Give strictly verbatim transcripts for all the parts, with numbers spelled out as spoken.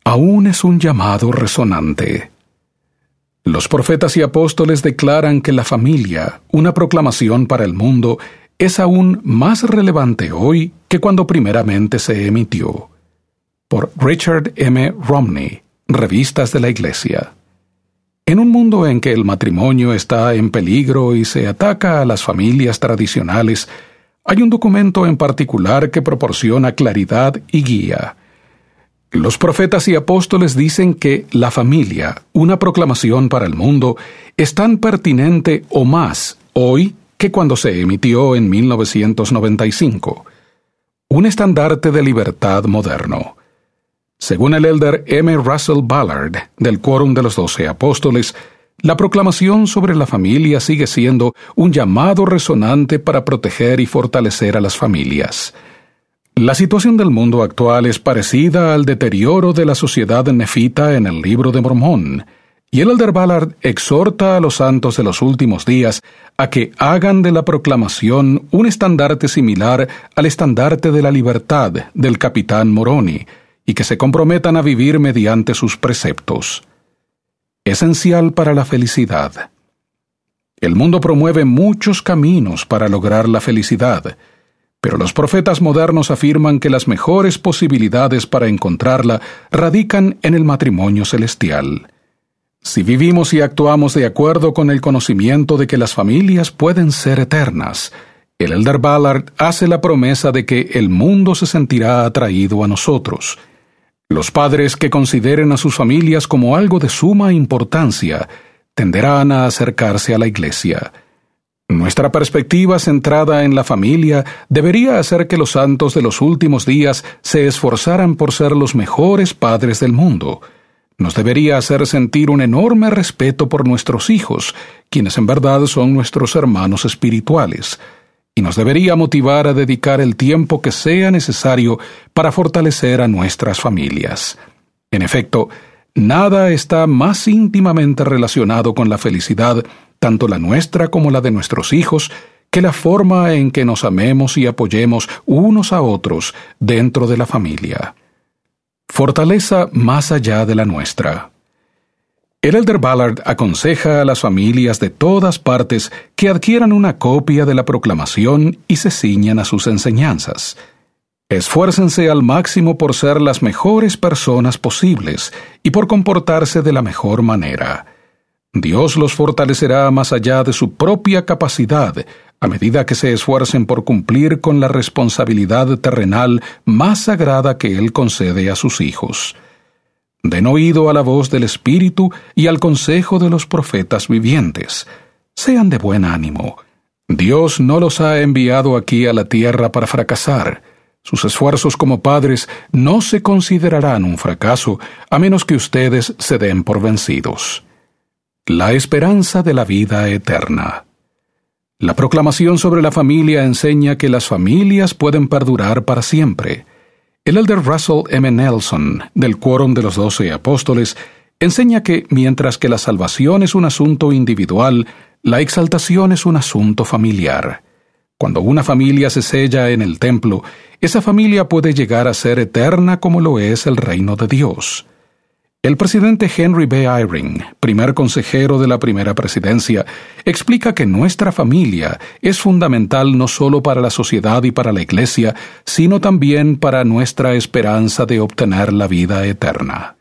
aún es un llamado resonante. Los profetas y apóstoles declaran que la familia, una proclamación para el mundo, es aún más relevante hoy que cuando primeramente se emitió. Por Richard M. Romney, Revistas de la Iglesia. En un mundo en que el matrimonio está en peligro y se ataca a las familias tradicionales, hay un documento en particular que proporciona claridad y guía. Los profetas y apóstoles dicen que la familia, una proclamación para el mundo, es tan pertinente o más hoy que cuando se emitió en mil novecientos noventa y cinco. Un estandarte de libertad moderno. Según el elder M. Russell Ballard, del Quórum de los Doce Apóstoles, la proclamación sobre la familia sigue siendo un llamado resonante para proteger y fortalecer a las familias. La situación del mundo actual es parecida al deterioro de la sociedad nefita en el Libro de Mormón, y el elder Ballard exhorta a los santos de los últimos días a que hagan de la proclamación un estandarte similar al estandarte de la libertad del capitán Moroni, y que se comprometan a vivir mediante sus preceptos. Esencial para la felicidad. El mundo promueve muchos caminos para lograr la felicidad, pero los profetas modernos afirman que las mejores posibilidades para encontrarla radican en el matrimonio celestial. Si vivimos y actuamos de acuerdo con el conocimiento de que las familias pueden ser eternas, el elder Ballard hace la promesa de que el mundo se sentirá atraído a nosotros. Los padres que consideren a sus familias como algo de suma importancia tenderán a acercarse a la iglesia. Nuestra perspectiva centrada en la familia debería hacer que los santos de los últimos días se esforzaran por ser los mejores padres del mundo. Nos debería hacer sentir un enorme respeto por nuestros hijos, quienes en verdad son nuestros hermanos espirituales, y nos debería motivar a dedicar el tiempo que sea necesario para fortalecer a nuestras familias. En efecto, nada está más íntimamente relacionado con la felicidad, tanto la nuestra como la de nuestros hijos, que la forma en que nos amemos y apoyemos unos a otros dentro de la familia. Fortaleza más allá de la nuestra. El elder Ballard aconseja a las familias de todas partes que adquieran una copia de la proclamación y se ciñan a sus enseñanzas. Esfuércense al máximo por ser las mejores personas posibles y por comportarse de la mejor manera. Dios los fortalecerá más allá de su propia capacidad a medida que se esfuercen por cumplir con la responsabilidad terrenal más sagrada que Él concede a sus hijos. Den oído a la voz del Espíritu y al consejo de los profetas vivientes. Sean de buen ánimo. Dios no los ha enviado aquí a la tierra para fracasar. Sus esfuerzos como padres no se considerarán un fracaso a menos que ustedes se den por vencidos. La esperanza de la vida eterna. La proclamación sobre la familia enseña que las familias pueden perdurar para siempre. El elder Russell M. Nelson, del Quórum de los Doce Apóstoles, enseña que mientras que la salvación es un asunto individual, la exaltación es un asunto familiar. Cuando una familia se sella en el templo, esa familia puede llegar a ser eterna como lo es el reino de Dios. El presidente Henry B. Eyring, primer consejero de la primera presidencia, explica que nuestra familia es fundamental no solo para la sociedad y para la iglesia, sino también para nuestra esperanza de obtener la vida eterna.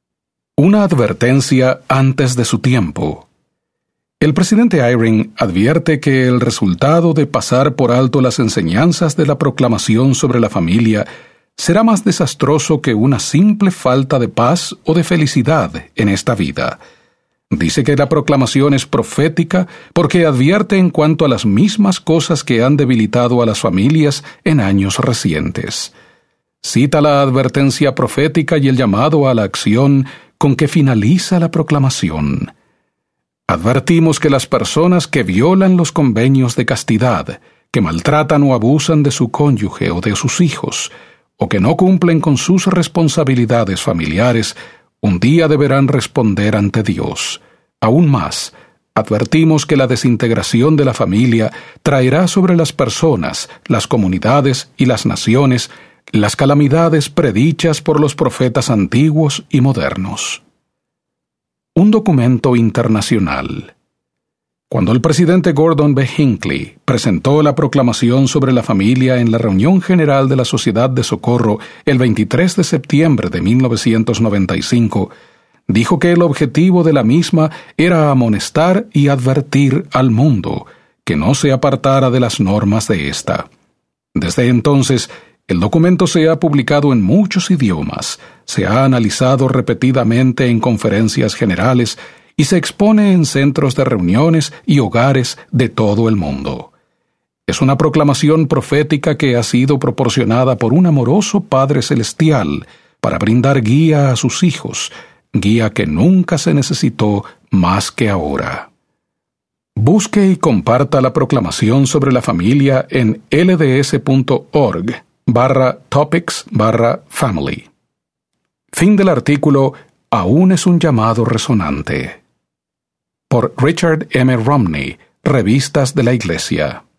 Una advertencia antes de su tiempo. El presidente Eyring advierte que el resultado de pasar por alto las enseñanzas de la proclamación sobre la familia será más desastroso que una simple falta de paz o de felicidad en esta vida. Dice que la proclamación es profética porque advierte en cuanto a las mismas cosas que han debilitado a las familias en años recientes. Cita la advertencia profética y el llamado a la acción con que finaliza la proclamación. Advertimos que las personas que violan los convenios de castidad, que maltratan o abusan de su cónyuge o de sus hijos, o que no cumplen con sus responsabilidades familiares, un día deberán responder ante Dios. Aún más, advertimos que la desintegración de la familia traerá sobre las personas, las comunidades y las naciones las calamidades predichas por los profetas antiguos y modernos. Un documento internacional. Cuando el presidente Gordon B. Hinckley presentó la proclamación sobre la familia en la reunión general de la Sociedad de Socorro el veintitrés de septiembre de mil novecientos noventa y cinco, dijo que el objetivo de la misma era amonestar y advertir al mundo que no se apartara de las normas de ésta. Desde entonces, el documento se ha publicado en muchos idiomas, se ha analizado repetidamente en conferencias generales y se expone en centros de reuniones y hogares de todo el mundo. Es una proclamación profética que ha sido proporcionada por un amoroso Padre Celestial para brindar guía a sus hijos, guía que nunca se necesitó más que ahora. Busque y comparta la proclamación sobre la familia en lds.org barra topics barra family. Fin del artículo Aún es un llamado resonante. Por Richard M. Romney, Revistas de la Iglesia.